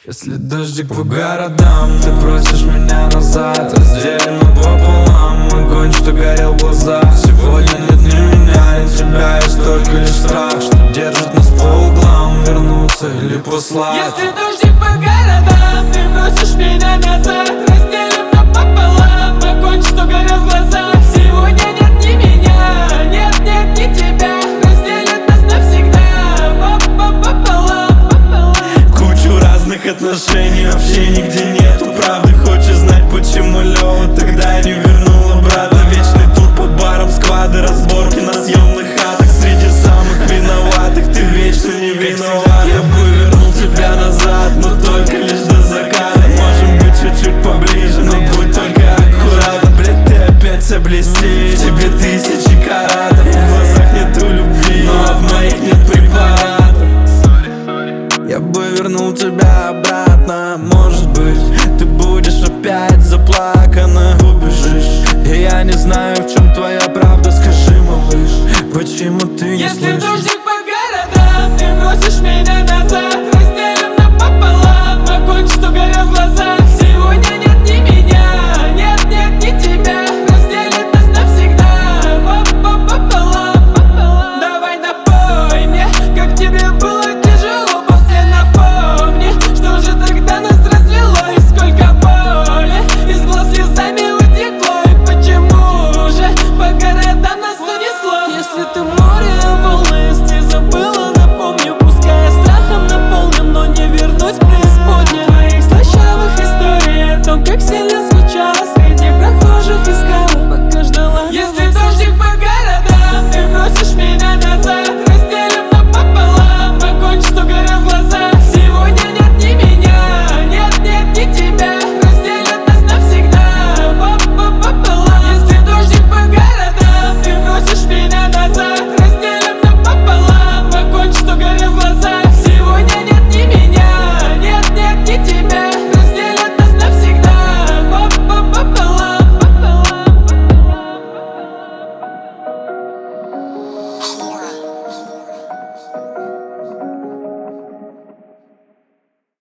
Если дождик по городам, ты просишь меня назад, разделим пополам огонь, что горел в глазах. Сегодня нет ни меня, ни тебя, есть только лишь страх, что держит нас по углам, вернуться или послать. Если дождик по городам, ты просишь меня назад, разделим пополам огонь, что горел в глазах. Сегодня нет ни меня, нет ни тебя, разделит нас навсегда пополам. Кучу разных отношений, вообще нигде нету правды. Хочешь знать, почему Лёва тогда не вернул обратно? Вечный тур по барам, склады, разборки на съемных хатах. Среди самых виноватых ты вечно не виноват. Я бы вернул тебя назад, но только лишь до заката. Можем быть чуть-чуть поближе, но будь только аккуратно. Блядь, ты опять вся блестишь, тебе тысячи каратов. В глазах нету любви, но в моих нет препаратов. Я бы вернул тебя обратно. Может быть, ты будешь опять заплакана, убежишь. И я не знаю, в чем твоя правда. Скажи, малыш, почему ты не Если слышишь?